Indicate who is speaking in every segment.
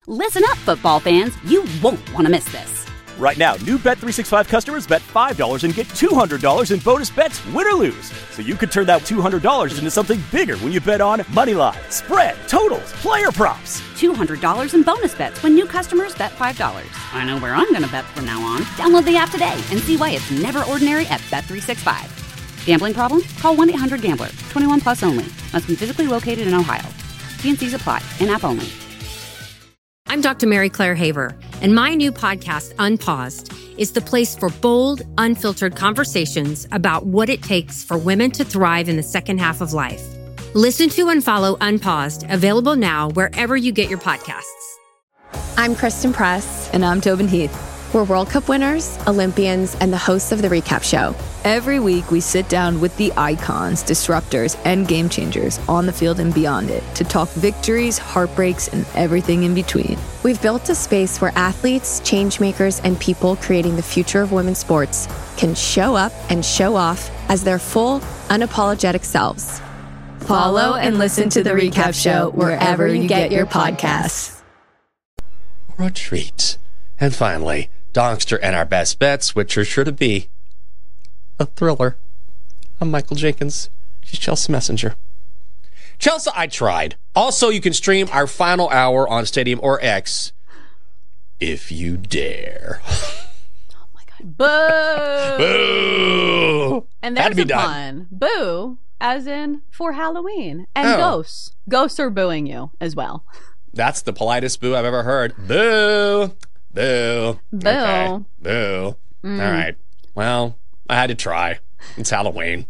Speaker 1: Listen up, football fans. You won't want to miss this.
Speaker 2: Right now, new Bet365 customers bet $5 and get $200 in bonus bets, win or lose. So you could turn that $200 into something bigger when you bet on moneyline, spread, totals, player props.
Speaker 1: $200 in bonus bets when new customers bet $5. I know where I'm going to bet from now on. Download the app today and see why it's never ordinary at Bet365. Gambling problem? Call 1-800-GAMBLER. 21 plus only. Must be physically located in Ohio. T&Cs apply. In-app only.
Speaker 3: I'm Dr. Mary Claire Haver, and my new podcast, Unpaused, is the place for bold, unfiltered conversations about what it takes for women to thrive in the second half of life. Listen to and follow Unpaused, available now wherever you get your podcasts.
Speaker 4: I'm Kristen Press.
Speaker 5: And I'm Tobin Heath.
Speaker 4: We're World Cup winners, Olympians, and the hosts of The Recap Show.
Speaker 5: Every week, we sit down with the icons, disruptors, and game changers on the field and beyond it to talk victories, heartbreaks, and everything in between.
Speaker 4: We've built a space where athletes, change makers, and people creating the future of women's sports can show up and show off as their full, unapologetic selves.
Speaker 5: Follow and listen to The Recap Show wherever you get your podcasts.
Speaker 6: Retreat. And finally, Donkster and our best bets, which are sure to be a thriller. I'm Michael Jenkins. She's Chelsea Messenger. Chelsea, I tried. Also, you can stream our final hour on Stadium or X if you dare.
Speaker 7: Oh my God. Boo!
Speaker 6: Boo!
Speaker 7: And there's a pun. Boo, as in for Halloween. And ghosts. Ghosts are booing you as well.
Speaker 6: That's the politest boo I've ever heard. Boo! Boo.
Speaker 7: Boo.
Speaker 6: Okay. Boo. All right. Well, I had to try. It's Halloween.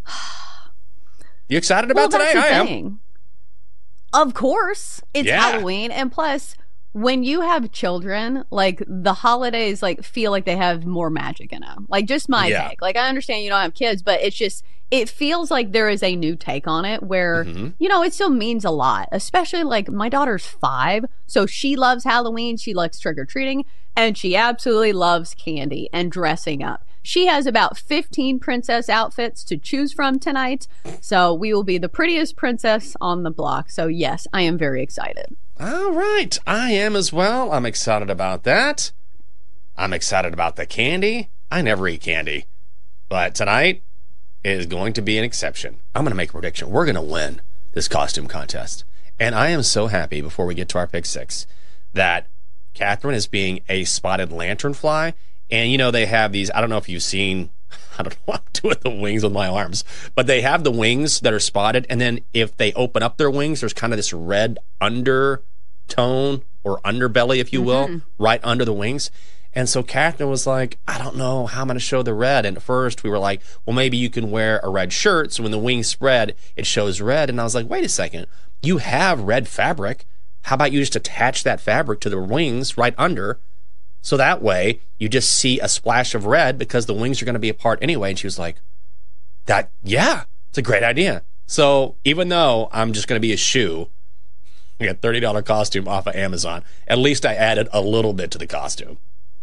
Speaker 6: You excited about today? I am.
Speaker 7: Of course. It's Halloween. And plus, when you have children, like, the holidays, like, feel like they have more magic in them. Like, just my take. Like, I understand you don't have kids, but it's just, it feels like there is a new take on it where, you know, it still means a lot. Especially, like, my daughter's 5, so she loves Halloween. She likes trick-or-treating, and she absolutely loves candy and dressing up. She has about 15 princess outfits to choose from tonight, so we will be the prettiest princess on the block. So, yes, I am very excited.
Speaker 6: All right. I am as well. I'm excited about that. I'm excited about the candy. I never eat candy. But tonight is going to be an exception. I'm going to make a prediction. We're going to win this costume contest. And I am so happy, before we get to our pick 6, that Catherine is being a spotted lanternfly. And, you know, they have these, I don't know if you've seen, I don't know what I'm doing with the wings with my arms, but they have the wings that are spotted. And then if they open up their wings, there's kind of this red undertone or underbelly, if you will, right under the wings. And so Catherine was like, I don't know how I'm going to show the red. And at first we were like, well, maybe you can wear a red shirt, so when the wings spread, it shows red. And I was like, wait a second, you have red fabric. How about you just attach that fabric to the wings right under? So that way you just see a splash of red because the wings are going to be apart anyway. And she was like, it's a great idea. So even though I'm just going to be a shoe, I got a $30 costume off of Amazon, at least I added a little bit to the costume.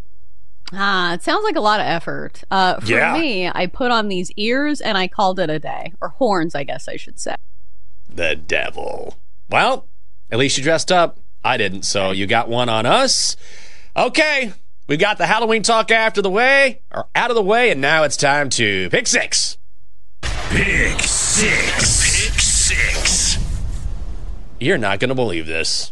Speaker 7: It sounds like a lot of effort. For me, I put on these ears and I called it a day. Or horns, I guess I should say.
Speaker 6: The devil. Well, at least you dressed up. I didn't, so you got one on us. Okay, we got the Halloween talk out of the way, and now it's time to pick 6.
Speaker 8: Pick 6. Pick 6.
Speaker 6: You're not going to believe this.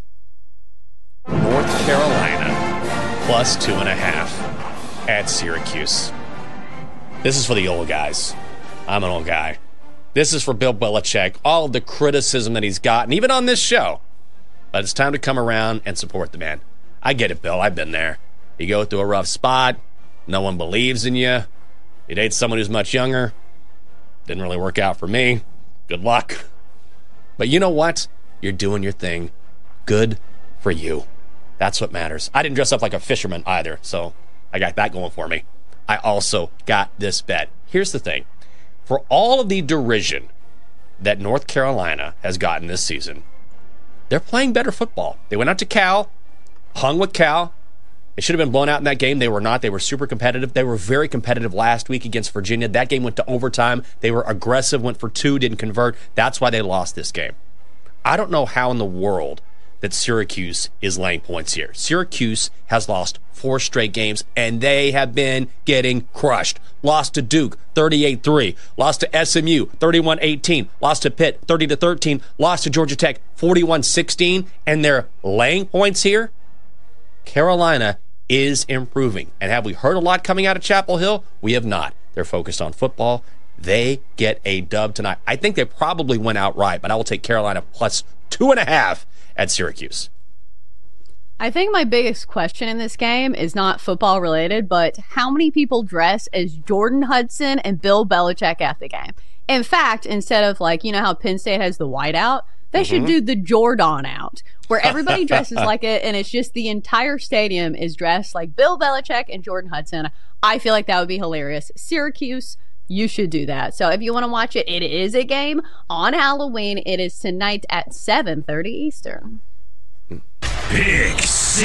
Speaker 6: North Carolina plus 2.5 at Syracuse. This is for the old guys. I'm an old guy. This is for Bill Belichick, all of the criticism that he's gotten, even on this show. But it's time to come around and support the man. I get it, Bill. I've been there. You go through a rough spot. No one believes in you. You date someone who's much younger. Didn't really work out for me. Good luck. But you know what? You're doing your thing. Good for you. That's what matters. I didn't dress up like a fisherman either, so I got that going for me. I also got this bet. Here's the thing. For all of the derision that North Carolina has gotten this season, they're playing better football. They went out to Cal, hung with Cal. They should have been blown out in that game. They were not. They were super competitive. They were very competitive last week against Virginia. That game went to overtime. They were aggressive, went for 2, didn't convert. That's why they lost this game. I don't know how in the world that Syracuse is laying points here. Syracuse has lost 4 straight games, and they have been getting crushed. Lost to Duke, 38-3. Lost to SMU, 31-18. Lost to Pitt, 30-13. Lost to Georgia Tech, 41-16. And they're laying points here. Carolina is improving. And have we heard a lot coming out of Chapel Hill? We have not. They're focused on football. They get a dub tonight. I think they probably went outright, but I will take Carolina plus 2.5 at Syracuse.
Speaker 7: I think my biggest question in this game is not football related, but how many people dress as Jordan Hudson and Bill Belichick at the game? In fact, instead of how Penn State has the whiteout, they should do the Jordan out, where everybody dresses like it, and it's just the entire stadium is dressed like Bill Belichick and Jordan Hudson. I feel like that would be hilarious. Syracuse, you should do that. So if you want to watch it, it is a game on Halloween. It is tonight at 7:30 Eastern.
Speaker 8: Pick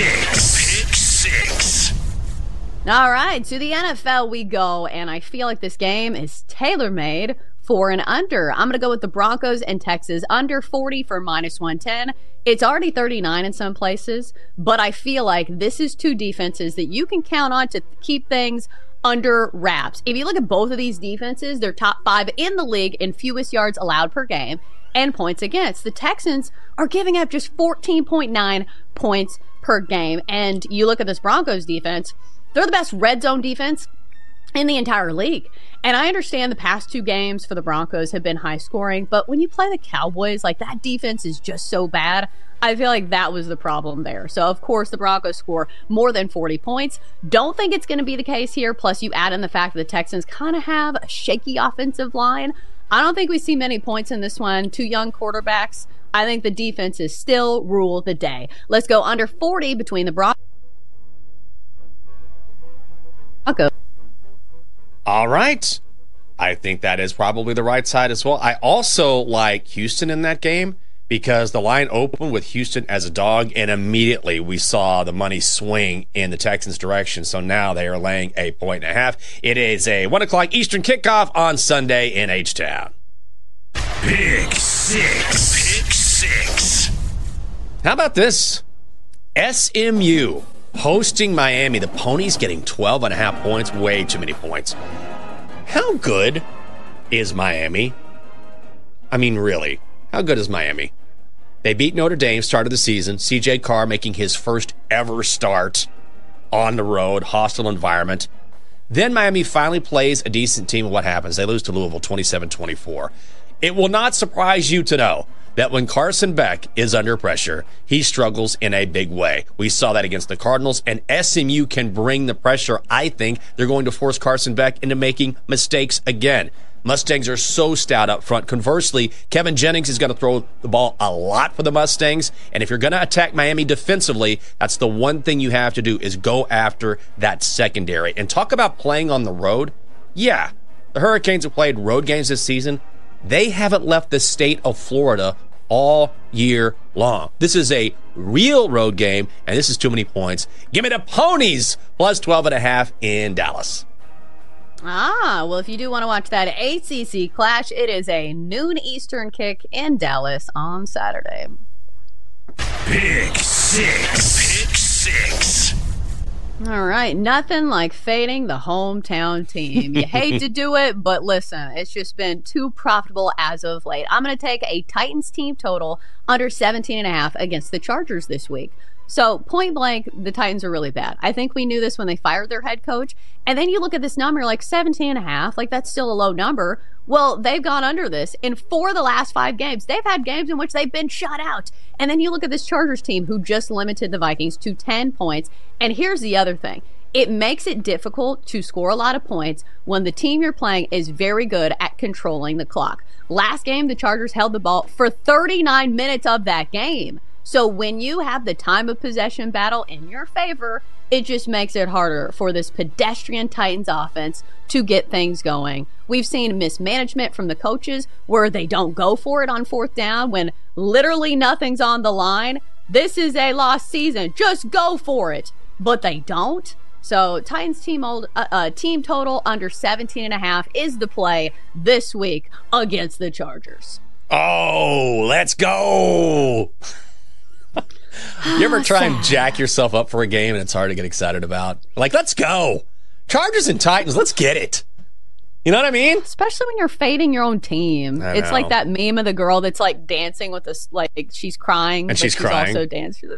Speaker 8: six.
Speaker 7: All right, to the NFL we go, and I feel like this game is tailor-made for an under. I'm going to go with the Broncos and Texas under 40 for -110. It's already 39 in some places, but I feel like this is 2 defenses that you can count on to keep things under wraps. If you look at both of these defenses, they're top 5 in the league in fewest yards allowed per game and points against. The Texans are giving up just 14.9 points per game. And you look at this Broncos defense, they're the best red zone defense in the entire league. And I understand the past 2 games for the Broncos have been high scoring, but when you play the Cowboys, that defense is just so bad. I feel like that was the problem there. So, of course, the Broncos score more than 40 points. Don't think it's going to be the case here. Plus, you add in the fact that the Texans kind of have a shaky offensive line. I don't think we see many points in this one. 2 young quarterbacks. I think the defenses still rule the day. Let's go under 40 between the Broncos.
Speaker 6: All right. I think that is probably the right side as well. I also like Houston in that game because the line opened with Houston as a dog, and immediately we saw the money swing in the Texans' direction. So now they are laying a 1.5. It is a 1 o'clock Eastern kickoff on Sunday in H-Town.
Speaker 8: Pick six.
Speaker 6: How about this? SMU hosting Miami. The Ponies getting 12.5 points. Way too many points. How good is Miami? I mean, really, how good is Miami? They beat Notre Dame, start of the season. C.J. Carr making his first ever start on the road, hostile environment. Then Miami finally plays a decent team, and what happens? They lose to Louisville 27-24. It will not surprise you to know that when Carson Beck is under pressure, he struggles in a big way. We saw that against the Cardinals, and SMU can bring the pressure. I think they're going to force Carson Beck into making mistakes again. Mustangs are so stout up front. Conversely, Kevin Jennings is going to throw the ball a lot for the Mustangs, and if you're going to attack Miami defensively, that's the one thing you have to do is go after that secondary. And talk about playing on the road. Yeah, the Hurricanes have played road games this season. They haven't left the state of Florida all year long. This is a real road game, and this is too many points. Give me the Ponies plus 12.5 in Dallas.
Speaker 7: Well, if you do want to watch that ACC clash, it is a noon Eastern kick in Dallas on Saturday.
Speaker 8: Pick six.
Speaker 7: All right, nothing like fading the hometown team. You hate to do it, but listen, it's just been too profitable as of late. I'm going to take a Titans team total under 17.5 against the Chargers this week. So, point blank, the Titans are really bad. I think we knew this when they fired their head coach. And then you look at this number, 17.5, that's still a low number. Well, they've gone under this. In 4 of the last 5 games, they've had games in which they've been shut out. And then you look at this Chargers team who just limited the Vikings to 10 points. And here's the other thing. It makes it difficult to score a lot of points when the team you're playing is very good at controlling the clock. Last game, the Chargers held the ball for 39 minutes of that game. So when you have the time of possession battle in your favor, it just makes it harder for this pedestrian Titans offense to get things going. We've seen mismanagement from the coaches where they don't go for it on 4th down when literally nothing's on the line. This is a lost season. Just go for it. But they don't. So Titans team total under 17.5 is the play this week against the Chargers.
Speaker 6: Oh, let's go. You ever try and jack yourself up for a game and it's hard to get excited about? Like, let's go. Chargers and Titans, let's get it. You know what I mean?
Speaker 7: Especially when you're fading your own team.
Speaker 6: I
Speaker 7: It's
Speaker 6: know.
Speaker 7: like that meme of the girl that's like dancing with this, like she's crying.
Speaker 6: And she's crying.
Speaker 7: Also dancing.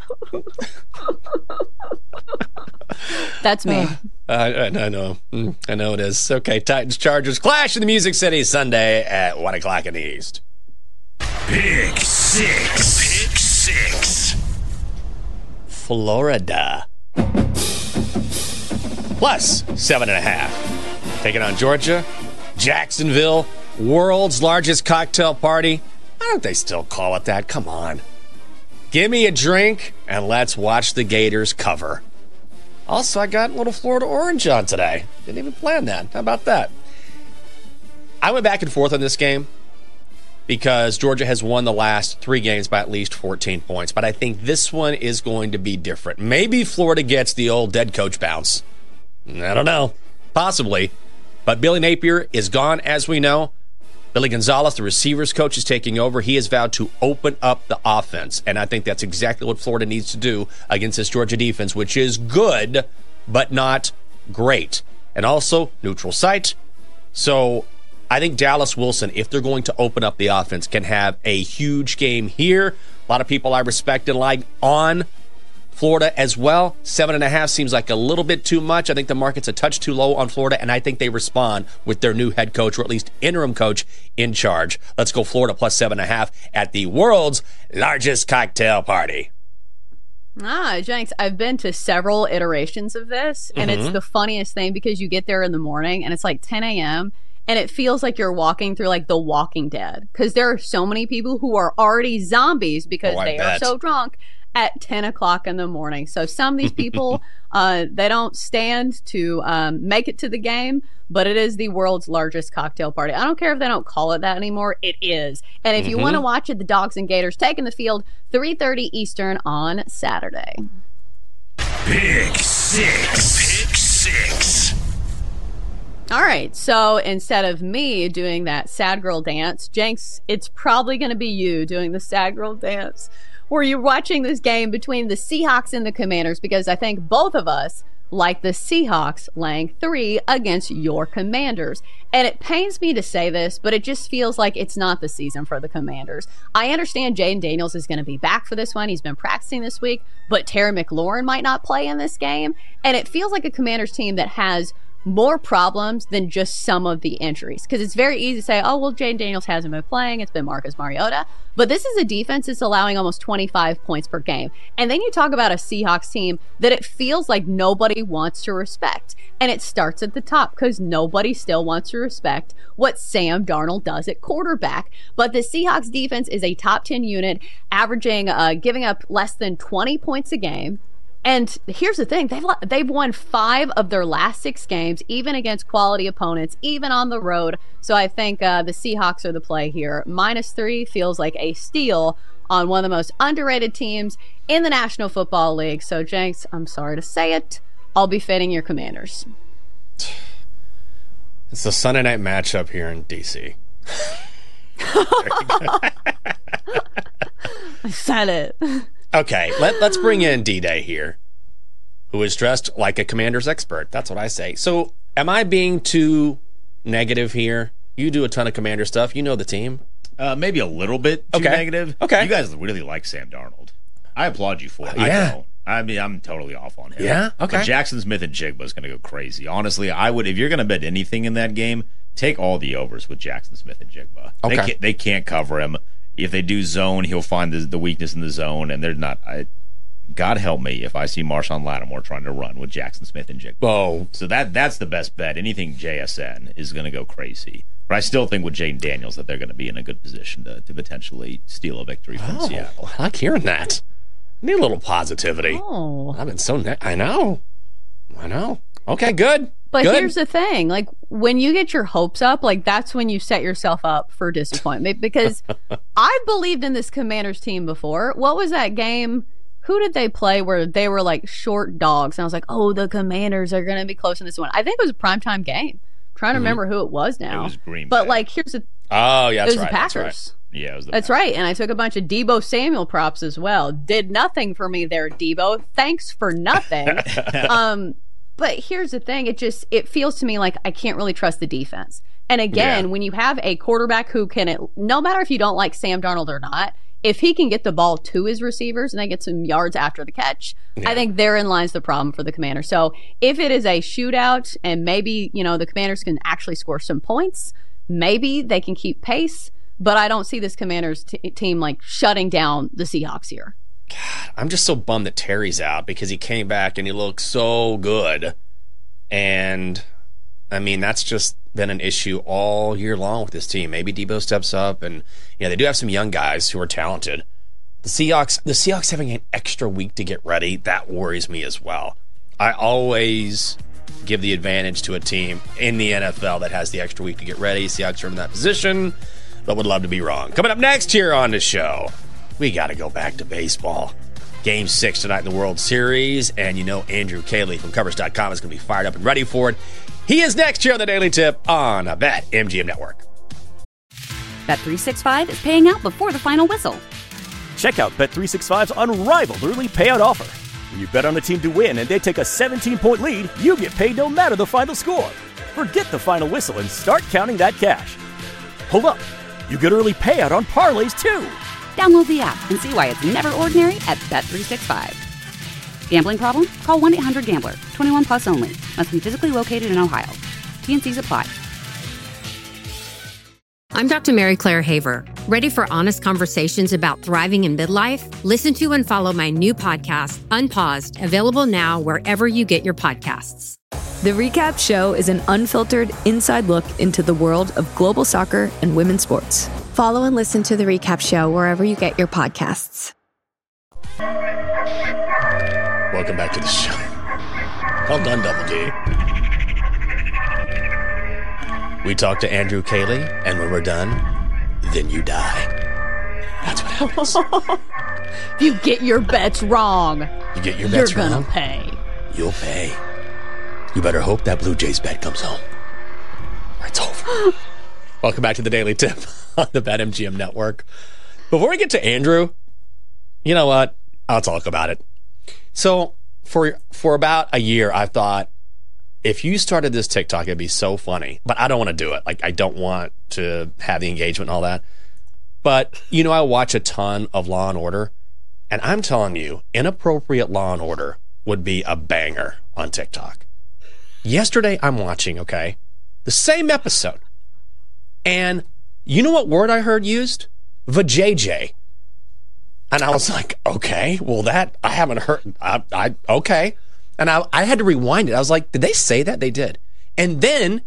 Speaker 7: That's me.
Speaker 6: I know. I know it is. Okay, Titans, Chargers, clash in the Music City Sunday at 1 o'clock in the East.
Speaker 8: Pick six. Pick six.
Speaker 6: Florida. Plus 7.5. Taking on Georgia. Jacksonville, world's largest cocktail party. Why don't they still call it that? Come on. Give me a drink and let's watch the Gators cover. Also, I got a little Florida orange on today. Didn't even plan that. How about that? I went back and forth on this game because Georgia has won the last 3 games by at least 14 points. But I think this one is going to be different. Maybe Florida gets the old dead coach bounce. I don't know. Possibly. But Billy Napier is gone, as we know. Billy Gonzalez, the receivers coach, is taking over. He has vowed to open up the offense. And I think that's exactly what Florida needs to do against this Georgia defense, which is good, but not great. And also, neutral site. So I think Dallas Wilson, if they're going to open up the offense, can have a huge game here. A lot of people I respect and like on Florida as well. 7.5 seems like a little bit too much. I think the market's a touch too low on Florida, and I think they respond with their new head coach, or at least interim coach, in charge. Let's go Florida plus 7.5 at the world's largest cocktail party.
Speaker 7: Jenks, I've been to several iterations of this, and it's the funniest thing because you get there in the morning, and it's like 10 a.m., and it feels like you're walking through like The Walking Dead because there are so many people who are already zombies because they are so drunk at 10 o'clock in the morning. So some of these people, they don't stand to make it to the game, but it is the world's largest cocktail party. I don't care if they don't call it that anymore. It is. And if you want to watch it, the Dogs and Gators taking the field 3:30 Eastern on Saturday.
Speaker 8: Pick six. Pick six.
Speaker 7: All right, so instead of me doing that sad girl dance, Jenks, it's probably going to be you doing the sad girl dance where you're watching this game between the Seahawks and the Commanders, because I think both of us like the Seahawks laying 3 against your Commanders. And it pains me to say this, but it just feels like it's not the season for the Commanders. I understand Jaden Daniels is going to be back for this one. He's been practicing this week, but Terry McLaurin might not play in this game. And it feels like a Commanders team that has more problems than just some of the injuries. Because it's very easy to say, oh, well, Jaden Daniels hasn't been playing. It's been Marcus Mariota. But this is a defense that's allowing almost 25 points per game. And then you talk about a Seahawks team that it feels like nobody wants to respect. And it starts at the top because nobody still wants to respect what Sam Darnold does at quarterback. But the Seahawks defense is a top 10 unit, averaging, giving up less than 20 points a game. And here's the thing, they've won 5 of their last 6 games, even against quality opponents, even on the road. So I think the Seahawks are the play here. -3 feels like a steal on one of the most underrated teams in the National Football League. So, Jenks, I'm sorry to say it, I'll be fading your Commanders.
Speaker 6: It's the Sunday night matchup here in D.C.
Speaker 7: I said it.
Speaker 6: Okay, let's bring in D-Day here, who is dressed like a Commanders expert. That's what I say. So, am I being too negative here? You do a ton of Commander stuff. You know the team.
Speaker 9: Maybe a little bit too negative.
Speaker 6: Okay.
Speaker 9: You guys really like Sam Darnold. I applaud you for it.
Speaker 6: Yeah.
Speaker 9: I don't. I mean, I'm totally off on him.
Speaker 6: Yeah? Okay.
Speaker 9: But Jackson Smith and Jigba is going to go crazy. Honestly, I would, if you're going to bet anything in that game, take all the overs with Jackson Smith and Jigba.
Speaker 6: Okay.
Speaker 9: They can't cover him. If they do zone, he'll find the weakness in the zone, and they're not. God help me if I see Marshawn Lattimore trying to run with Jackson Smith and Jigba.
Speaker 6: Oh.
Speaker 9: So that's the best bet. Anything JSN is going to go crazy. But I still think with Jaden Daniels that they're going to be in a good position to potentially steal a victory from Seattle.
Speaker 6: I like hearing that. I need a little positivity.
Speaker 7: Oh.
Speaker 6: I've been so I know. Okay, good.
Speaker 7: But
Speaker 6: good.
Speaker 7: Here's the thing, like when you get your hopes up, like that's when you set yourself up for disappointment, because I've believed in this Commanders team before. What was that game? Who did they play where they were like short dogs? And I was like, oh, the Commanders are going to be close in this one. I think it was a primetime game. I'm trying to remember who it was now.
Speaker 9: It was Green Bay.
Speaker 7: But like, here's the
Speaker 6: Oh, yeah,
Speaker 7: it
Speaker 6: that's
Speaker 7: was
Speaker 6: right.
Speaker 7: the Packers.
Speaker 9: Yeah, it was
Speaker 7: That's right. And I took a bunch of Deebo Samuel props as well. Did nothing for me there, Deebo. Thanks for nothing. But here's the thing. It feels to me like I can't really trust the defense. And again, when you have a quarterback who can, no matter if you don't like Sam Darnold or not, if he can get the ball to his receivers and they get some yards after the catch, I think therein lies the problem for the Commanders. So if it is a shootout and maybe, the Commanders can actually score some points, maybe they can keep pace. But I don't see this Commanders team like shutting down the Seahawks here.
Speaker 6: God, I'm just so bummed that Terry's out because he came back and he looked so good. And, I mean, that's just been an issue all year long with this team. Maybe Deebo steps up, and they do have some young guys who are talented. The Seahawks having an extra week to get ready, that worries me as well. I always give the advantage to a team in the NFL that has the extra week to get ready. Seahawks are in that position, but would love to be wrong. Coming up next here on the show, we got to go back to baseball. Game 6 tonight in the World Series, and Andrew Caley from Covers.com is going to be fired up and ready for it. He is next here on the Daily Tip on BetMGM Network.
Speaker 1: Bet365 is paying out before the final whistle.
Speaker 2: Check out Bet365's unrivaled early payout offer. When you bet on a team to win and they take a 17-point lead, you get paid no matter the final score. Forget the final whistle and start counting that cash. Hold up. You get early payout on parlays, too.
Speaker 1: Download the app and see why it's never ordinary at Bet365. Gambling problem? Call 1-800-GAMBLER. 21 plus only. Must be physically located in Ohio. T&Cs apply.
Speaker 3: I'm Dr. Mary Claire Haver. Ready for honest conversations about thriving in midlife? Listen to and follow my new podcast, Unpaused, available now wherever you get your podcasts.
Speaker 5: The Recap Show is an unfiltered, inside look into the world of global soccer and women's sports.
Speaker 4: Follow and listen to The Recap Show wherever you get your podcasts.
Speaker 6: Welcome back to the show. Well done, Double D. We talk to Andrew Caley, and when we're done, then you die. That's what happens.
Speaker 7: If you get your bets wrong,
Speaker 6: you're gonna
Speaker 7: pay.
Speaker 6: You'll pay. You better hope that Blue Jays bet comes home. Or it's over. Welcome back to the Daily Tip on the BetMGM Network. Before we get to Andrew, you know what? I'll talk about it. So, for about a year, I thought, if you started this TikTok, it'd be so funny. But I don't want to do it. Like, I don't want to have the engagement and all that. But, I watch a ton of Law & Order. And I'm telling you, inappropriate Law & Order would be a banger on TikTok. Yesterday, I'm watching, the same episode. And you know what word I heard used? Vajayjay. And I was like, okay, well, that I haven't heard. Okay. And I had to rewind it. I was like, did they say that? They did. And then,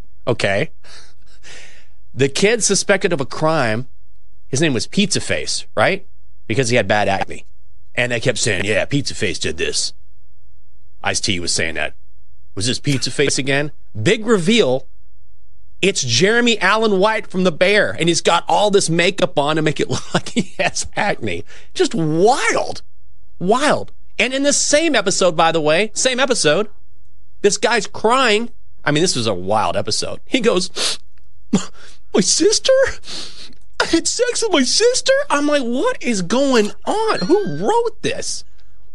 Speaker 6: the kid suspected of a crime, his name was Pizza Face, right? Because he had bad acne. And they kept saying, yeah, Pizza Face did this. Ice-T was saying that. Was this Pizza Face again? Big reveal. It's Jeremy Allen White from The Bear, and he's got all this makeup on to make it look like he has acne. Just wild. Wild. And in the same episode, by the way, this guy's crying. I mean, this was a wild episode. He goes, my sister? I had sex with my sister? I'm like, what is going on? Who wrote this?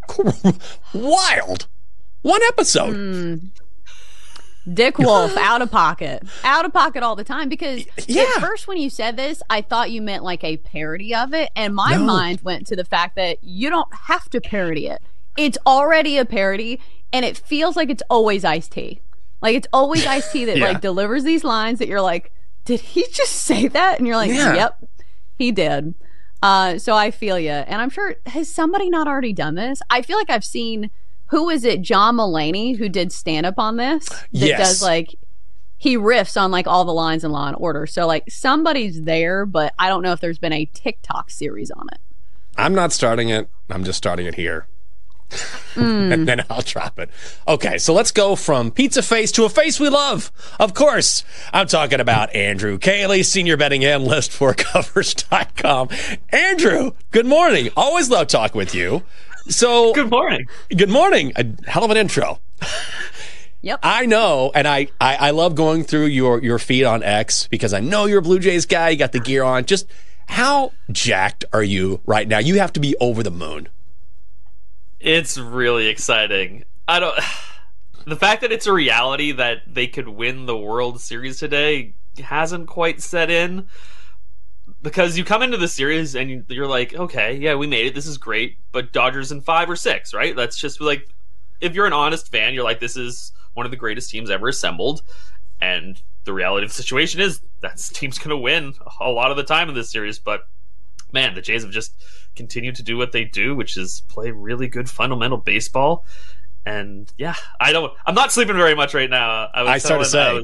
Speaker 6: Wild. One episode.
Speaker 7: Dick Wolf, out of pocket all the time. Because at first when you said this, I thought you meant like a parody of it. And my mind went to the fact that you don't have to parody it. It's already a parody, and it feels like it's always Ice-T. Like, it's always Ice-T that like delivers these lines that you're like, did he just say that? And you're like, yep, he did. So I feel you. And I'm sure, has somebody not already done this? I feel like I've seen... Who is it? John Mulaney, who did stand up on this? That does like, he riffs on like all the lines in Law & Order. So like somebody's there, but I don't know if there's been a TikTok series on it.
Speaker 6: I'm not starting it. I'm just starting it here. And then I'll drop it. Okay, so let's go from Pizza Face to a face we love. Of course, I'm talking about Andrew Caley, senior betting analyst for Covers.com. Andrew, good morning. Always love talking with you. So
Speaker 10: good morning.
Speaker 6: Good morning. A hell of an intro.
Speaker 7: Yep.
Speaker 6: I know, and I love going through your feed on X because I know you're a Blue Jays guy. You got the gear on. Just How jacked are you right now? You have to be over the moon.
Speaker 10: It's really exciting. The fact that it's a reality that they could win the World Series today hasn't quite set in. Because you come into the series and you're like, okay, yeah, we made it. This is great. But Dodgers in 5 or 6, right? That's just like, if you're an honest fan, you're like, this is one of the greatest teams ever assembled. And the reality of the situation is that team's going to win a lot of the time in this series. But man, the Jays have just continued to do what they do, which is play really good fundamental baseball. And yeah, I'm not sleeping very much right now. And on top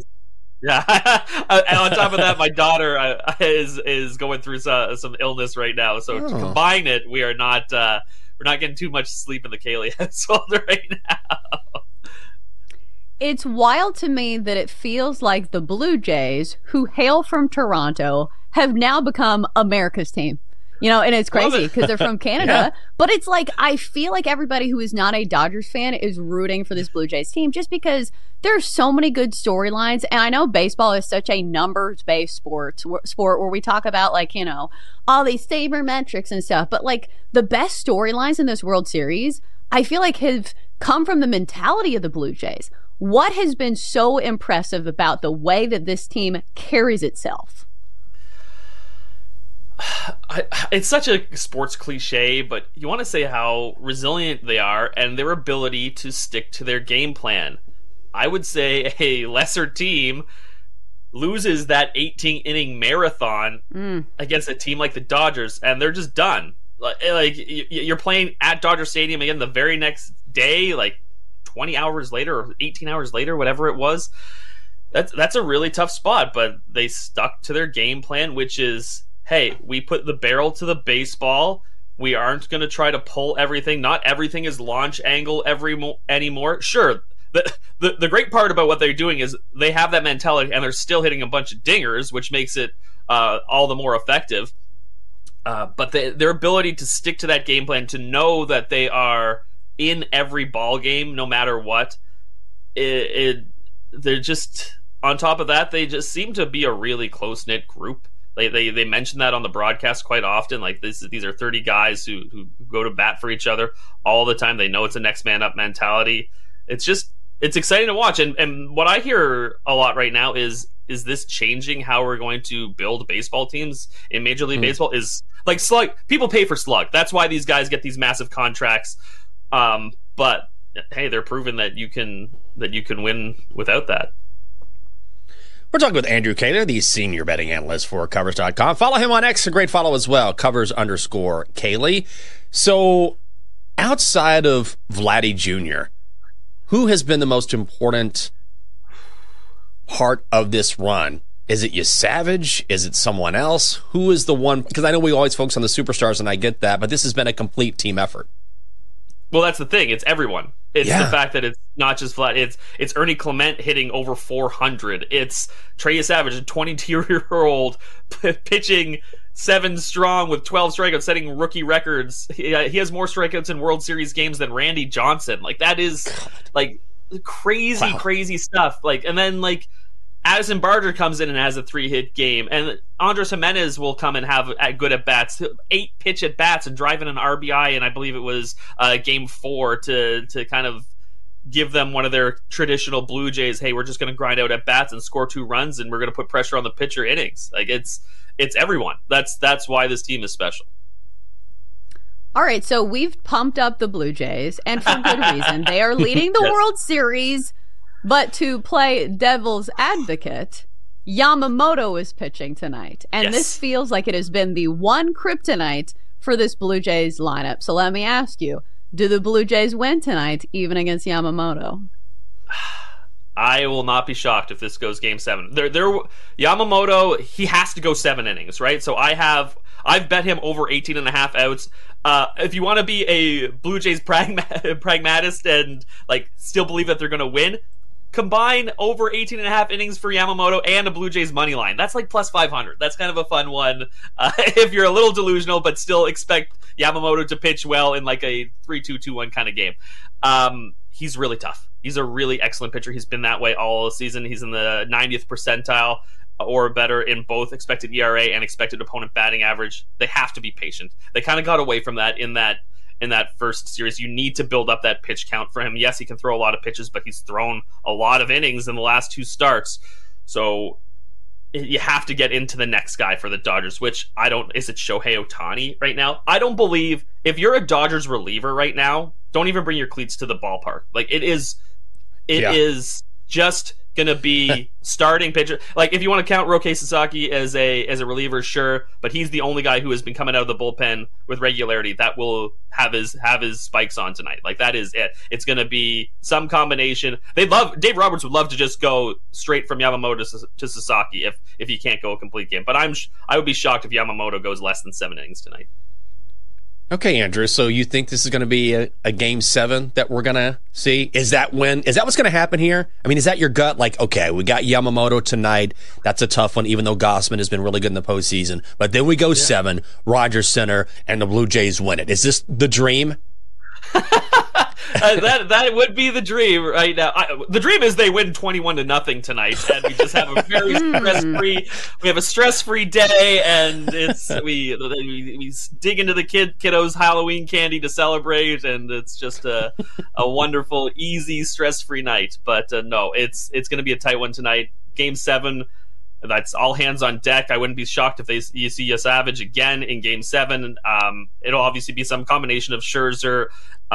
Speaker 10: of that, my daughter is going through some illness right now. So to combine it, we're not getting too much sleep in the Kaylee household right now.
Speaker 7: It's wild to me that it feels like the Blue Jays, who hail from Toronto, have now become America's team. And it's crazy because they're from Canada. Yeah. But it's like, I feel like everybody who is not a Dodgers fan is rooting for this Blue Jays team just because there's so many good storylines. And I know baseball is such a numbers-based sport where we talk about, all these sabermetrics and stuff. But, the best storylines in this World Series, I feel like have come from the mentality of the Blue Jays. What has been so impressive about the way that this team carries itself?
Speaker 10: It's such a sports cliche, but you want to say how resilient they are and their ability to stick to their game plan. I would say a lesser team loses that 18-inning marathon against a team like the Dodgers, and they're just done. You're playing at Dodger Stadium again the very next day, 20 hours later or 18 hours later, whatever it was. That's a really tough spot, but they stuck to their game plan, which is, hey, we put the barrel to the baseball. We aren't going to try to pull everything. Not everything is launch angle anymore. Sure, the great part about what they're doing is they have that mentality, and they're still hitting a bunch of dingers, which makes it all the more effective. But their ability to stick to that game plan, to know that they are in every ball game, no matter what, they're just, on top of that, they just seem to be a really close-knit group. They mention that on the broadcast quite often. These are 30 guys who go to bat for each other all the time. They know it's a next man up mentality. It's exciting to watch. And what I hear a lot right now is this changing how we're going to build baseball teams in Major League Baseball? Is slug. People pay for slug. That's why these guys get these massive contracts. But hey, they're proving that you can win without that.
Speaker 6: We're talking with Andrew Kaler, the senior betting analyst for Covers.com. Follow him on X, a great follow as well, Covers_Kaler. So, outside of Vladdy Jr., who has been the most important part of this run? Is it Savage? Is it someone else? Who is the one? Because I know we always focus on the superstars, and I get that, but this has been a complete team effort.
Speaker 10: Well, that's the thing. It's everyone. It's the fact that it's not just Vlad. It's Ernie Clement hitting over 400. It's Trey Savage, a 22-year-old pitching 7 strong with 12 strikeouts, setting rookie records. He has more strikeouts in World Series games than Randy Johnson. That is crazy stuff. And then Addison Barger comes in and has a 3-hit game, and Andres Jimenez will come and have good at-bats, 8 pitch at-bats and drive in an RBI, and I believe it was game 4 to kind of give them one of their traditional Blue Jays, hey, we're just going to grind out at-bats and score 2 runs, and we're going to put pressure on the pitcher innings. It's everyone. That's why this team is special.
Speaker 7: All right, so we've pumped up the Blue Jays, and for good reason. They are leading the World Series. But to play devil's advocate, Yamamoto is pitching tonight. And this feels like it has been the one kryptonite for this Blue Jays lineup. So let me ask you, do the Blue Jays win tonight, even against Yamamoto?
Speaker 10: I will not be shocked if this goes Game 7. Yamamoto, he has to go 7 innings, right? So I've bet him over 18.5 outs. If you want to be a Blue Jays pragmatist and still believe that they're going to win, combine over 18.5 innings for Yamamoto and a Blue Jays money line. That's plus 500. That's kind of a fun one. If you're a little delusional, but still expect Yamamoto to pitch well in a 3-2-2-1 kind of game. He's really tough. He's a really excellent pitcher. He's been that way all season. He's in the 90th percentile. or better in both expected ERA and expected opponent batting average. They have to be patient. They kind of got away from that in that first series. You need to build up that pitch count for him. Yes, he can throw a lot of pitches, but he's thrown a lot of innings in the last 2 starts. So you have to get into the next guy for the Dodgers, which is it Shohei Ohtani right now? I don't believe, if you're a Dodgers reliever right now, don't even bring your cleats to the ballpark. Like, it is just going to be starting pitcher. Like, if you want to count Rohei Sasaki as a reliever, sure, but he's the only guy who has been coming out of the bullpen with regularity that will have his spikes on tonight. Like, that is it. It's going to be some combination. Dave Roberts would love to just go straight from Yamamoto to Sasaki if he can't go a complete game. But I would be shocked if Yamamoto goes less than 7 innings tonight.
Speaker 6: Okay, Andrew, so you think this is going to be a Game 7 that we're going to see? Is that what's going to happen here? I mean, is that your gut? Like, okay, we got Yamamoto tonight. That's a tough one, even though Gausman has been really good in the postseason. But then we go 7, Rogers center, and the Blue Jays win it. Is this the dream?
Speaker 10: That would be the dream right now. The dream is they win 21-0 tonight, and we just have a very stress-free. We have a stress-free day, and we dig into the kiddos' Halloween candy to celebrate, and it's just a wonderful, easy, stress-free night. But no, it's going to be a tight one tonight. Game 7. That's all hands on deck. I wouldn't be shocked if you see Savage again in Game 7. It'll obviously be some combination of Scherzer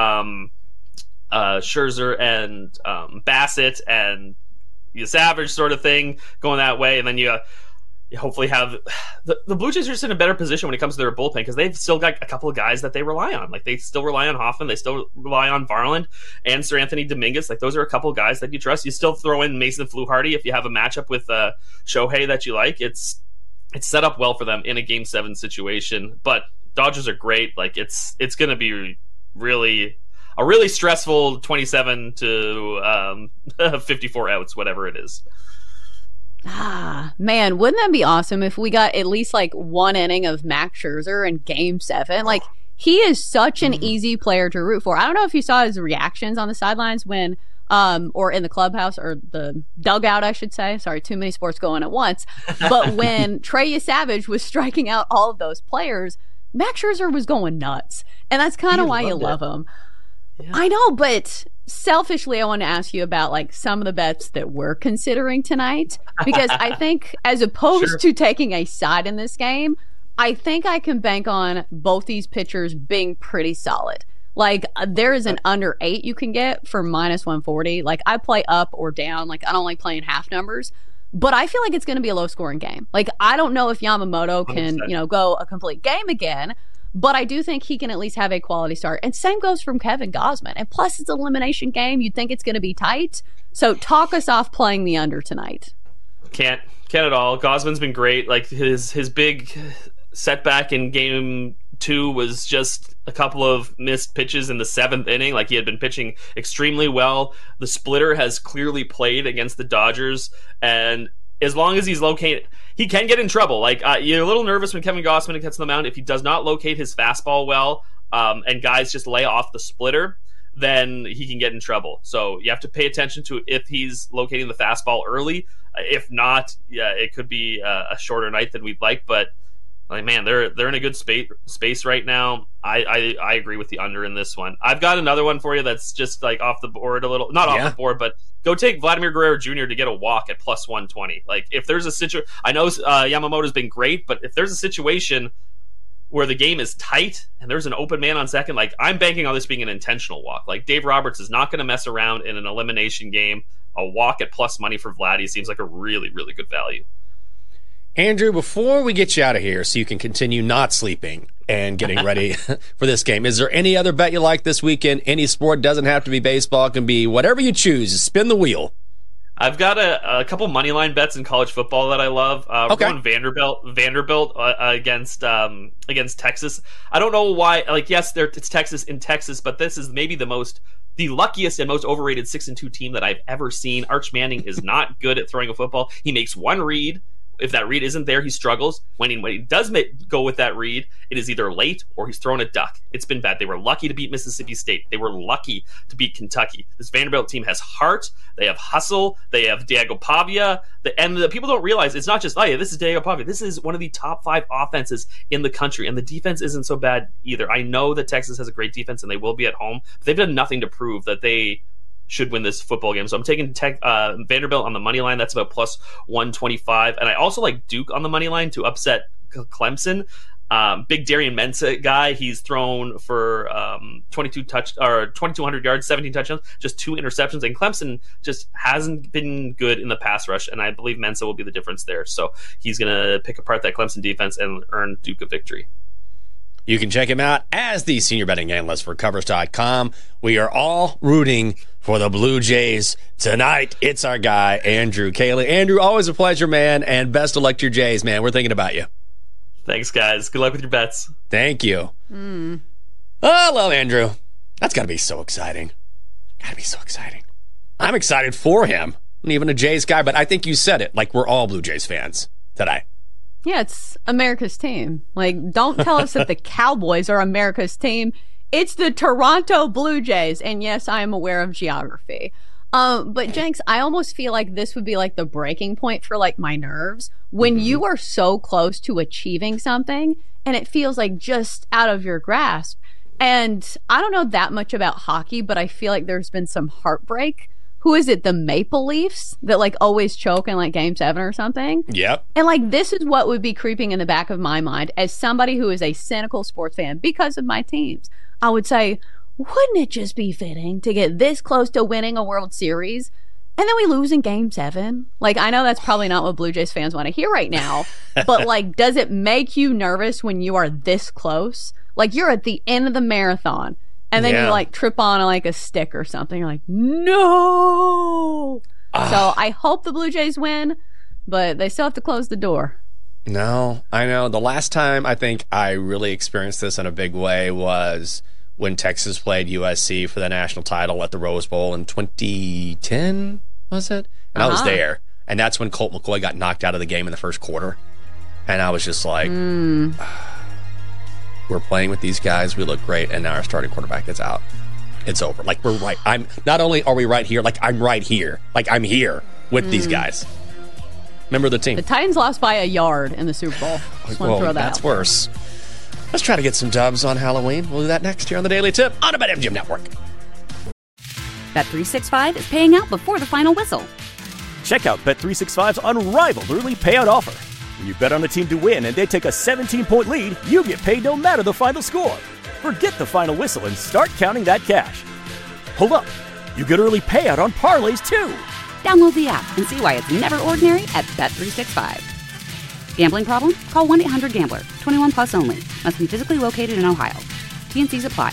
Speaker 10: and Bassett and Savage sort of thing going that way, and then you hopefully have the Blue Jays are just in a better position when it comes to their bullpen because they've still got a couple of guys that they rely on. Like, they still rely on Hoffman, they still rely on Varland and Sir Anthony Dominguez. Like, those are a couple of guys that you trust. You still throw in Mason Fluharty if you have a matchup with Shohei that you like. It's set up well for them in a Game 7 situation. But Dodgers are great. Like, it's going to be a really stressful 27 to 54 outs, whatever it is.
Speaker 7: Man, wouldn't that be awesome if we got at least like 1 inning of Max Scherzer in Game 7? Like, he is such an easy player to root for. I don't know if you saw his reactions on the sidelines when, or in the clubhouse or the dugout, I should say. Sorry, too many sports going at once. But when Trey Savage was striking out all of those players, Max Scherzer was going nuts. And that's kind of why you love him. Yeah. I know, but selfishly, I want to ask you about like some of the bets that we're considering tonight, because I think as opposed to taking a side in this game, I think I can bank on both these pitchers being pretty solid. Like, there is an under 8 you can get for -140. Like, I play up or down. Like, I don't like playing half numbers, but I feel like it's going to be a low scoring game. Like, I don't know if Yamamoto can, 100%. Go a complete game again. But I do think he can at least have a quality start. And same goes from Kevin Gausman. And plus, it's an elimination game. You'd think it's going to be tight. So talk us off playing the under tonight.
Speaker 10: Can't at all. Gausman's been great. Like, his big setback in Game 2 was just a couple of missed pitches in the 7th inning. Like, he had been pitching extremely well. The splitter has clearly played against the Dodgers. And as long as he's located, he can get in trouble. Like, you're a little nervous when Kevin Gausman gets on the mound. If he does not locate his fastball well, and guys just lay off the splitter, then he can get in trouble. So you have to pay attention to if he's locating the fastball early. If not, yeah, it could be a shorter night than we'd like. But like, man, they're in a good space right now. I agree with the under in this one. I've got another one for you that's just like off the board a little, not off the board, but go take Vladimir Guerrero Jr. to get a walk at +120. Like, if there's a situation, I know Yamamoto's been great, but if there's a situation where the game is tight and there's an open man on second, like, I'm banking on this being an intentional walk. Like, Dave Roberts is not going to mess around in an elimination game. A walk at plus money for Vladdy seems like a really, really good value.
Speaker 6: Andrew, before we get you out of here so you can continue not sleeping and getting ready for this game, is there any other bet you like this weekend? Any sport, doesn't have to be baseball, it can be whatever you choose. Spin the wheel.
Speaker 10: I've got a couple money line bets in college football that I love. We're going Vanderbilt against Texas. I don't know why. Like, yes, it's Texas in Texas, but this is maybe the luckiest and most overrated 6-2 team that I've ever seen. Arch Manning is not good at throwing a football. He makes one read if that read isn't there, he struggles. When he does go with that read, it is either late or he's thrown a duck. It's been bad. They were lucky to beat Mississippi State. They were lucky to beat Kentucky. This Vanderbilt team has heart. They have hustle. They have Diego Pavia. And the people don't realize it's not just, oh yeah, this is Diego Pavia. This is one of the top 5 offenses in the country, and the defense isn't so bad either. I know that Texas has a great defense, and they will be at home, but they've done nothing to prove that they should win this football game. So I'm taking Vanderbilt on the money line. That's about plus 125. And I also like Duke on the money line to upset Clemson. Big Darian Mensah guy. He's thrown for 2,200 yards, 17 touchdowns, just 2 interceptions. And Clemson just hasn't been good in the pass rush. And I believe Mensah will be the difference there. So he's going to pick apart that Clemson defense and earn Duke a victory.
Speaker 6: You can check him out as the senior betting analyst for Covers.com. We are all rooting for the Blue Jays tonight. It's our guy, Andrew Caley. Andrew, always a pleasure, man, and best of luck to your Jays, man. We're thinking about you.
Speaker 10: Thanks, guys. Good luck with your bets.
Speaker 6: Thank you. Oh, I love Andrew. That's got to be so exciting. Got to be so exciting. I'm excited for him. I'm even a Jays guy, but I think you said it. Like, we're all Blue Jays fans today.
Speaker 7: Yeah, it's America's team. Like, don't tell us that the Cowboys are America's team. It's the Toronto Blue Jays. And yes, I am aware of geography. But Jenks, I almost feel like this would be like the breaking point for like my nerves when you are so close to achieving something and it feels like just out of your grasp. And I don't know that much about hockey, but I feel like there's been some heartbreak. Who is it? The Maple Leafs that like always choke in like Game 7 or something?
Speaker 6: Yep.
Speaker 7: And like this is what would be creeping in the back of my mind as somebody who is a cynical sports fan because of my teams. I would say, wouldn't it just be fitting to get this close to winning a World Series and then we lose in Game 7? Like, I know that's probably not what Blue Jays fans want to hear right now, but like, does it make you nervous when you are this close? Like, you're at the end of the marathon and then you like trip on like a stick or something. You're like, no. So I hope the Blue Jays win, but they still have to close the door.
Speaker 6: No, I know. The last time I think I really experienced this in a big way was when Texas played USC for the national title at the Rose Bowl in 2010, was it? And I was there. And that's when Colt McCoy got knocked out of the game in the first quarter. And I was just like, we're playing with these guys. We look great. And now our starting quarterback is out. It's over. Like, we're right. Not only are we right here, like, I'm right here. Like, I'm here with these guys. Member of the team.
Speaker 7: The Titans lost by a yard in the Super Bowl. Just want to throw that
Speaker 6: that's
Speaker 7: out.
Speaker 6: Worse. Let's try to get some dubs on Halloween. We'll do that next year on the Daily Tip on the BetMGM Network.
Speaker 1: Bet365 is paying out before the final whistle.
Speaker 2: Check out Bet365's unrivaled early payout offer. When you bet on a team to win and they take a 17-point lead, you get paid no matter the final score. Forget the final whistle and start counting that cash. Hold up. You get early payout on parlays, too.
Speaker 1: Download the app and see why it's never ordinary at Bet365. Gambling problem? Call 1-800-GAMBLER. 21 plus only. Must be physically located in Ohio. T&Cs apply.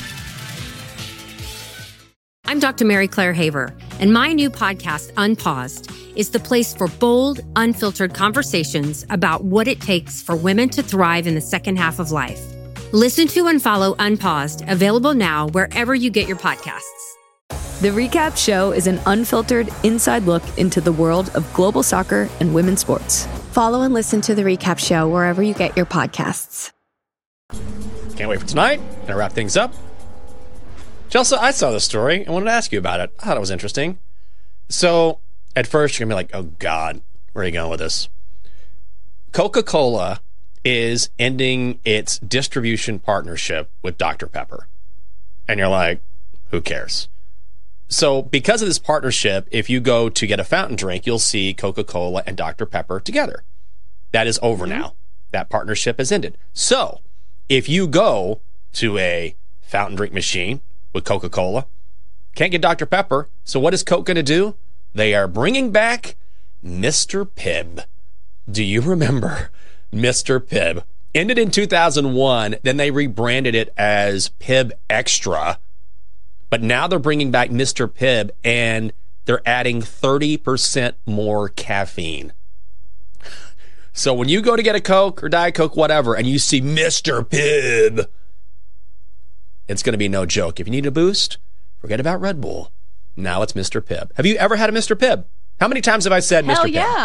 Speaker 3: I'm Dr. Mary Claire Haver, and my new podcast, Unpaused, is the place for bold, unfiltered conversations about what it takes for women to thrive in the second half of life. Listen to and follow Unpaused, available now wherever you get your podcasts.
Speaker 5: The Recap Show is an unfiltered inside look into the world of global soccer and women's sports.
Speaker 4: Follow and listen to The Recap Show wherever you get your podcasts.
Speaker 6: Can't wait for tonight. Gonna wrap things up. Chelsea, I saw this story and wanted to ask you about it. I thought it was interesting. So, at first, you're going to be like, oh, God, where are you going with this? Coca-Cola is ending its distribution partnership with Dr. Pepper. And you're like, who cares? So, because of this partnership, if you go to get a fountain drink, you'll see Coca-Cola and Dr. Pepper together. That is over now. That partnership has ended. So, if you go to a fountain drink machine with Coca-Cola, can't get Dr. Pepper, so what is Coke going to do? They are bringing back Mr. Pibb. Do you remember Mr. Pibb? Ended in 2001, then they rebranded it as Pibb Extra. But now they're bringing back Mr. Pibb, and they're adding 30% more caffeine. So when you go to get a Coke or Diet Coke, whatever, and you see Mr. Pibb, it's going to be no joke. If you need a boost, forget about Red Bull. Now it's Mr. Pibb. Have you ever had a Mr. Pibb? How many times have I said Mr. Pibb?
Speaker 7: Hell yeah.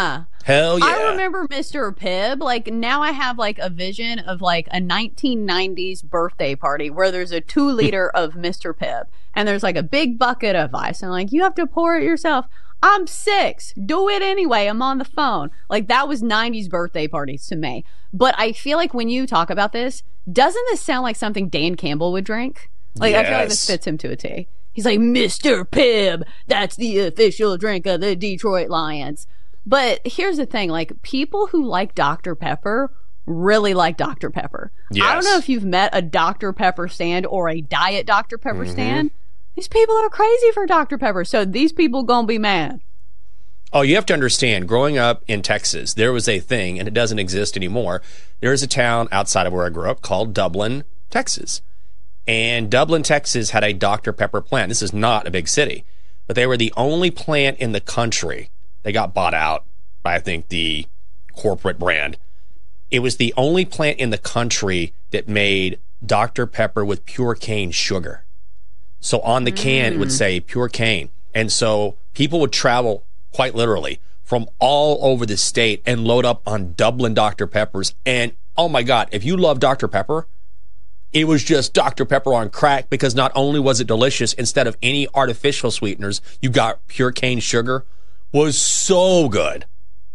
Speaker 6: Hell yeah.
Speaker 7: I remember Mr. Pibb. Like, now I have, like, a vision of, like, a 1990s birthday party where there's a 2-liter of Mr. Pibb. And there's, like, a big bucket of ice. And, like, you have to pour it yourself. I'm 6. Do it anyway. I'm on the phone. Like, that was 90s birthday parties to me. But I feel like when you talk about this, doesn't this sound like something Dan Campbell would drink? Like, I feel like this fits him to a T. He's like, Mr. Pibb, that's the official drink of the Detroit Lions. But here's the thing, like, people who like Dr. Pepper really like Dr. Pepper.
Speaker 6: Yes.
Speaker 7: I don't know if you've met a Dr. Pepper stand or a diet Dr. Pepper stand. These people are crazy for Dr. Pepper, so these people gonna be mad.
Speaker 6: Oh, you have to understand, growing up in Texas, there was a thing, and it doesn't exist anymore. There is a town outside of where I grew up called Dublin, Texas. And Dublin, Texas had a Dr. Pepper plant. This is not a big city, but they were the only plant in the country. They got bought out by, I think, the corporate brand. It was the only plant in the country that made Dr. Pepper with pure cane sugar. So on the can, it would say pure cane. And so people would travel, quite literally, from all over the state and load up on Dublin Dr. Peppers. And, oh my God, if you love Dr. Pepper, it was just Dr. Pepper on crack, because not only was it delicious, instead of any artificial sweeteners, you got pure cane sugar. Was so good.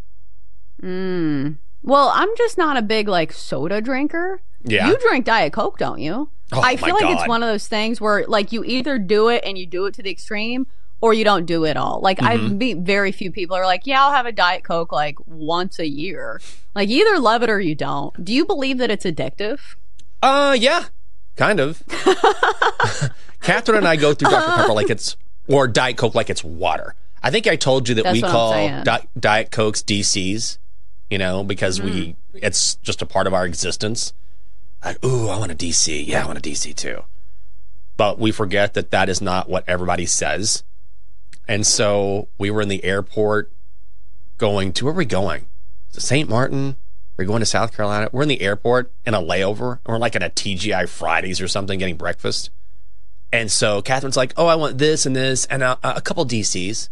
Speaker 7: Well, I'm just not a big, like, soda drinker.
Speaker 6: Yeah.
Speaker 7: You drink Diet Coke, don't you?
Speaker 6: Oh,
Speaker 7: I feel
Speaker 6: my
Speaker 7: like
Speaker 6: God.
Speaker 7: it's one of those things where, like, you either do it and you do it to the extreme, or you don't do it all. Like, I meet very few people are like, yeah, I'll have a Diet Coke, like, once a year. Like, you either love it or you don't. Do you believe that it's addictive?
Speaker 6: Yeah, kind of. Catherine and I go through Dr. Pepper like it's, or Diet Coke like it's water. I think I told you that we call Diet Cokes DCs, you know, because it's just a part of our existence. Like, ooh, I want a DC. Yeah, I want a DC too. But we forget that that is not what everybody says. And so we were in the airport going to, where were we going? Is it St. Martin? We're going to South Carolina. We're in the airport in a layover, and we're like at a TGI Fridays or something getting breakfast. And so Catherine's like, oh, I want this and this and a couple DCs.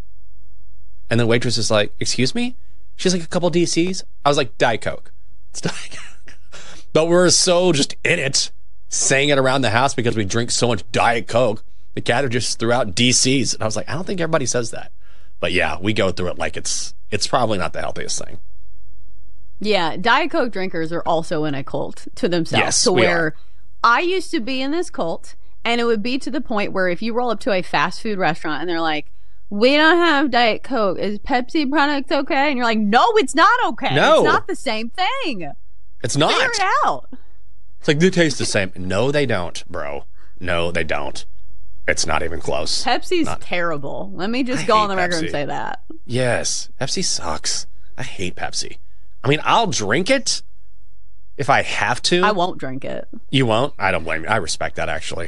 Speaker 6: And the waitress is like, excuse me? She's like, a couple DCs? I was like, Diet Coke. It's Diet Coke. But we're so just in it, saying it around the house because we drink so much Diet Coke. The Catherine just threw out DCs. And I was like, I don't think everybody says that. But yeah, we go through it like it's probably not the healthiest thing.
Speaker 7: Yeah, Diet Coke drinkers are also in a cult to themselves.
Speaker 6: Yes,
Speaker 7: to
Speaker 6: we
Speaker 7: where
Speaker 6: are.
Speaker 7: I used to be in this cult, and it would be to the point where if you roll up to a fast food restaurant and they're like, we don't have Diet Coke, is Pepsi product okay? And you're like, no, it's not okay.
Speaker 6: No.
Speaker 7: It's not the same thing.
Speaker 6: It's not.
Speaker 7: Figure it out.
Speaker 6: It's like, they taste the same. No, they don't, bro. No, they don't. It's not even close.
Speaker 7: Pepsi's terrible. Let me just go on the record and say that.
Speaker 6: Yes. Pepsi sucks. I hate Pepsi. I mean, I'll drink it if I have to.
Speaker 7: I won't drink it.
Speaker 6: You won't? I don't blame you. I respect that, actually.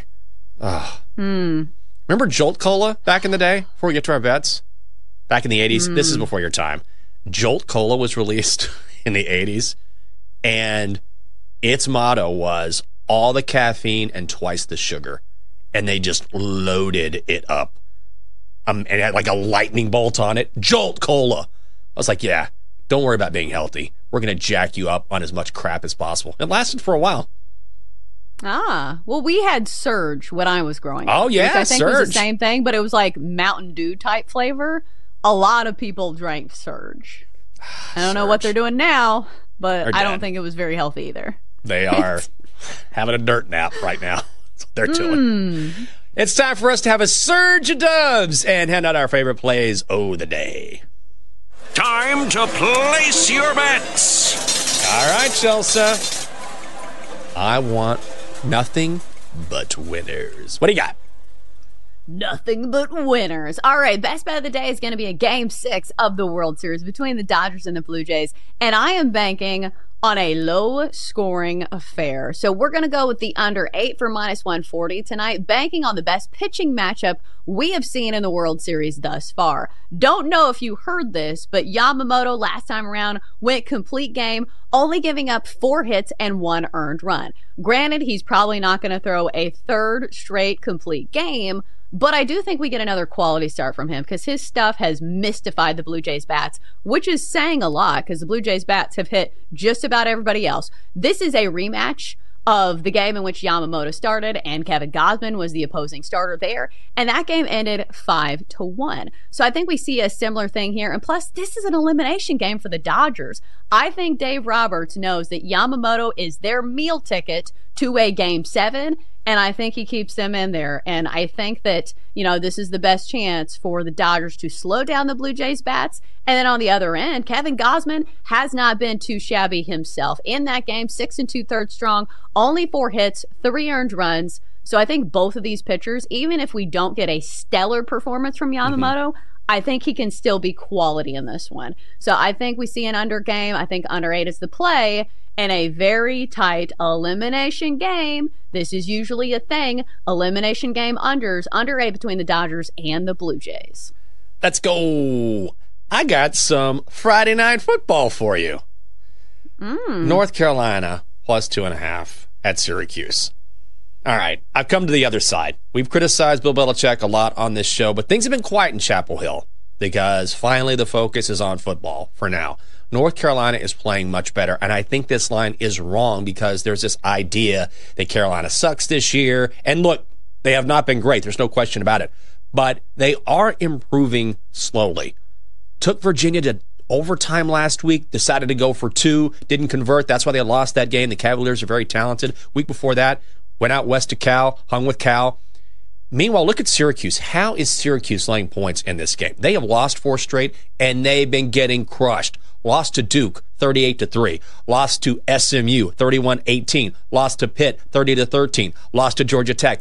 Speaker 6: Remember Jolt Cola back in the day? Before we get to our bets? Back in the 80s? This is before your time. Jolt Cola was released in the 80s, and its motto was all the caffeine and twice the sugar. And they just loaded it up. And it had like a lightning bolt on it. Jolt Cola. I was like, yeah, don't worry about being healthy. We're going to jack you up on as much crap as possible. It lasted for a while.
Speaker 7: Well, we had Surge when I was growing up.
Speaker 6: Oh, yeah,
Speaker 7: which I think
Speaker 6: Surge.
Speaker 7: was the same thing, but it was like Mountain Dew type flavor. A lot of people drank Surge. I don't know what they're doing now, but
Speaker 6: They're
Speaker 7: I don't
Speaker 6: dead.
Speaker 7: think it was very healthy either.
Speaker 6: They are having a dirt nap right now. That's what they're doing. It's time for us to have a surge of dubs and hand out our favorite plays of the day.
Speaker 8: Time to place your bets.
Speaker 6: All right, Chelsea. I want nothing but winners. What do you got?
Speaker 7: Nothing but winners. All right, best bet of the day is going to be a Game 6 of the World Series between the Dodgers and the Blue Jays, and I am banking on a low-scoring affair. So we're going to go with the under 8 for -140 tonight, banking on the best pitching matchup we have seen in the World Series thus far. Don't know if you heard this, but Yamamoto last time around went complete game, only giving up 4 hits and 1 earned run. Granted, he's probably not going to throw a third straight complete game, But I do think we get another quality start from him because his stuff has mystified the Blue Jays bats, which is saying a lot because the Blue Jays bats have hit just about everybody else. This is a rematch of the game in which Yamamoto started, and Kevin Gausman was the opposing starter there, and that game ended 5-1. So I think we see a similar thing here, and plus, this is an elimination game for the Dodgers. I think Dave Roberts knows that Yamamoto is their meal ticket to a Game 7, and I think he keeps them in there. And I think that, this is the best chance for the Dodgers to slow down the Blue Jays bats. And then on the other end, Kevin Gausman has not been too shabby himself. In that game, 6 2/3 strong, only 4 hits, 3 earned runs. So I think both of these pitchers, even if we don't get a stellar performance from Yamamoto, I think he can still be quality in this one. So I think we see an under game. I think under 8 is the play. In a very tight elimination game, this is usually a thing, elimination game unders, under 8 between the Dodgers and the Blue Jays.
Speaker 6: Let's go. I got some Friday night football for you. North Carolina plus 2.5 at Syracuse. All right, I've come to the other side. We've criticized Bill Belichick a lot on this show, but things have been quiet in Chapel Hill because finally the focus is on football for now. North Carolina is playing much better, and I think this line is wrong because there's this idea that Carolina sucks this year. And look, they have not been great. There's no question about it. But they are improving slowly. Took Virginia to overtime last week, decided to go for 2, didn't convert. That's why they lost that game. The Cavaliers are very talented. Week before that, went out west to Cal, hung with Cal. Meanwhile, look at Syracuse. How is Syracuse laying points in this game? They have lost 4 straight, and they've been getting crushed. Lost to Duke, 38-3. Lost to SMU, 31-18. Lost to Pitt, 30-13. Lost to Georgia Tech,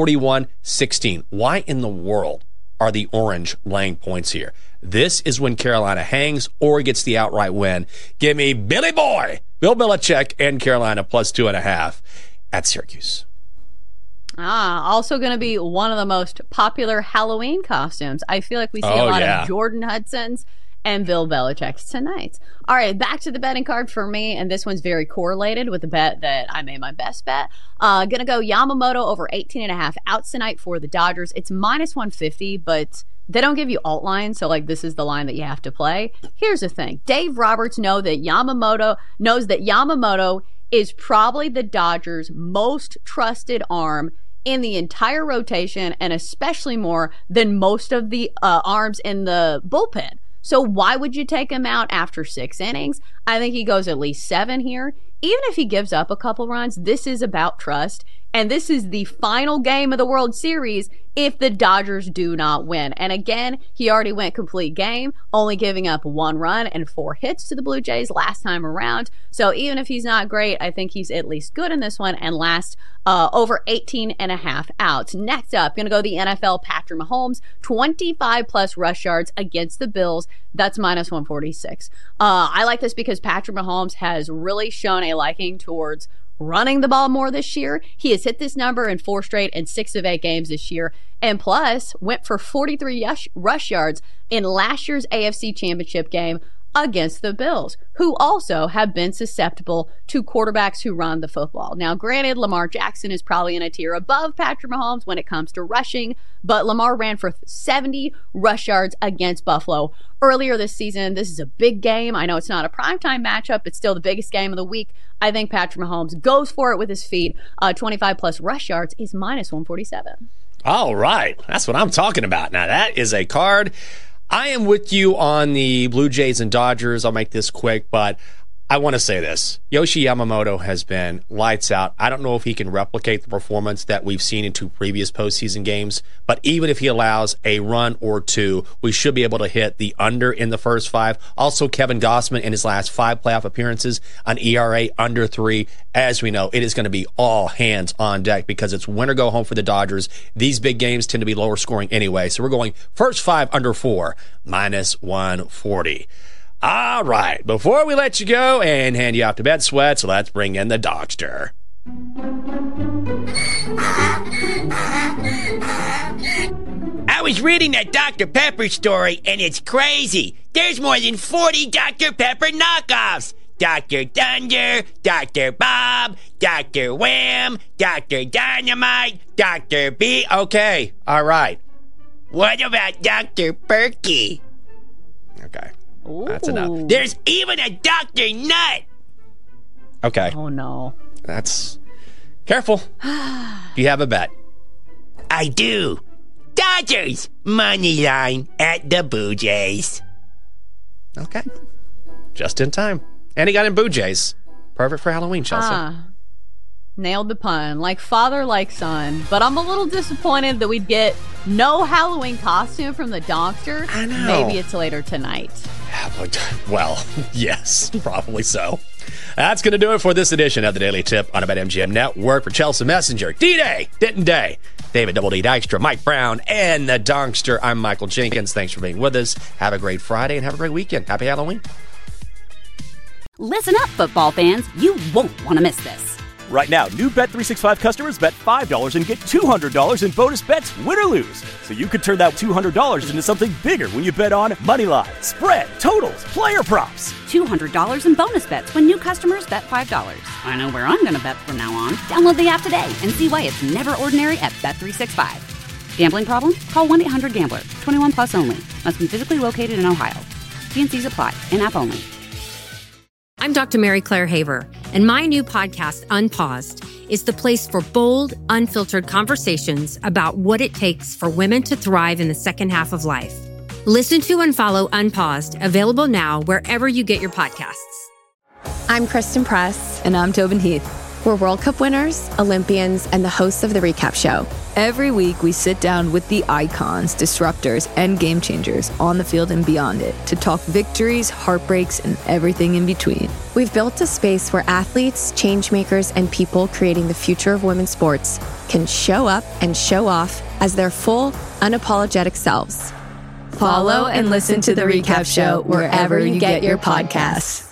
Speaker 6: 41-16. Why in the world are the Orange laying points here? This is when Carolina hangs or gets the outright win. Give me Billy Boy, Bill Belichick, and Carolina plus 2.5 at Syracuse.
Speaker 7: Also going to be one of the most popular Halloween costumes. I feel like we see a lot of Jordan Hudson's and Bill Belichick's tonight. All right, back to the betting card for me, and this one's very correlated with the bet that I made my best bet. Gonna go Yamamoto over 18.5 outs tonight for the Dodgers. It's minus 150, but they don't give you alt lines, so this is the line that you have to play. Here's the thing. Dave Roberts knows that Yamamoto is probably the Dodgers' most trusted arm in the entire rotation, and especially more than most of the arms in the bullpen. So why would you take him out after 6 innings? I think he goes at least 7 here. Even if he gives up a couple runs, this is about trust. And this is the final game of the World Series if the Dodgers do not win. And again, he already went complete game, only giving up 1 run and 4 hits to the Blue Jays last time around. So even if he's not great, I think he's at least good in this one and last over 18.5 outs. Next up, going to go the NFL, Patrick Mahomes, 25-plus rush yards against the Bills. That's minus 146. I like this because Patrick Mahomes has really shown a liking towards running the ball more this year. He has hit this number in 4 straight and 6 of 8 games this year. And plus, went for 43 rush yards in last year's AFC Championship game against the Bills, who also have been susceptible to quarterbacks who run the football. Now, granted, Lamar Jackson is probably in a tier above Patrick Mahomes when it comes to rushing, but Lamar ran for 70 rush yards against Buffalo earlier this season. This is a big game. I know it's not a primetime matchup. It's still the biggest game of the week. I think Patrick Mahomes goes for it with his feet. 25-plus rush yards is minus 147.
Speaker 6: All right. That's what I'm talking about. Now, that is a card. I am with you on the Blue Jays and Dodgers. I'll make this quick, but I want to say this. Yoshi Yamamoto has been lights out. I don't know if he can replicate the performance that we've seen in 2 previous postseason games, but even if he allows a run or 2, we should be able to hit the under in the first 5. Also, Kevin Gausman in his last 5 playoff appearances, an ERA under 3. As we know, it is going to be all hands on deck because it's win or go home for the Dodgers. These big games tend to be lower scoring anyway, so we're going first 5 under 4, minus 140. All right, before we let you go and hand you off to bed, Sweats, let's bring in the Dogster.
Speaker 11: I was reading that Dr. Pepper story, and it's crazy. There's more than 40 Dr. Pepper knockoffs. Dr. Thunder, Dr. Bob, Dr. Wham, Dr. Dynamite, Dr. B.
Speaker 6: Okay, all right.
Speaker 11: What about Dr. Perky?
Speaker 6: Okay,
Speaker 7: Ooh.
Speaker 6: that's enough.
Speaker 11: There's even a Dr. Nut.
Speaker 6: Okay.
Speaker 7: Oh, no.
Speaker 6: That's... Careful. Do you have a bet?
Speaker 11: I do. Dodgers money line at the Blue Jays.
Speaker 6: Okay. Just in time. And he got in Blue Jays. Perfect for Halloween, Chelsea.
Speaker 7: Nailed the pun. Like father, like son. But I'm a little disappointed that we'd get no Halloween costume from the Donkster.
Speaker 6: I know.
Speaker 7: Maybe it's later tonight.
Speaker 6: Well, yes, probably so. That's going to do it for this edition of the Daily Tip on the BetMGM Network. For Chelsea Messenger, D-Day, Denton Day, David Double D Dykstra, Mike Brown, and the Donkster, I'm Michael Jenkins. Thanks for being with us. Have a great Friday and have a great weekend. Happy Halloween.
Speaker 1: Listen up, football fans. You won't want to miss this.
Speaker 2: Right now, new Bet365 customers bet $5 and get $200 in bonus bets, win or lose. So you could turn that $200 into something bigger when you bet on moneyline, spread, totals, player props.
Speaker 1: $200 in bonus bets when new customers bet $5. I know where I'm going to bet from now on. Download the app today and see why it's never ordinary at Bet365. Gambling problem? Call 1-800-GAMBLER. 21 plus only. Must be physically located in Ohio. T&Cs apply. In-app only.
Speaker 3: I'm Dr. Mary Claire Haver, and my new podcast, Unpaused, is the place for bold, unfiltered conversations about what it takes for women to thrive in the second half of life. Listen to and follow Unpaused, available now wherever you get your podcasts.
Speaker 4: I'm Kristen Press.
Speaker 5: And I'm Tobin Heath.
Speaker 4: We're World Cup winners, Olympians, and the hosts of The Recap Show.
Speaker 5: Every week, we sit down with the icons, disruptors, and game changers on the field and beyond it to talk victories, heartbreaks, and everything in between.
Speaker 4: We've built a space where athletes, changemakers, and people creating the future of women's sports can show up and show off as their full, unapologetic selves.
Speaker 5: Follow and listen to The Recap Show wherever you get your podcasts.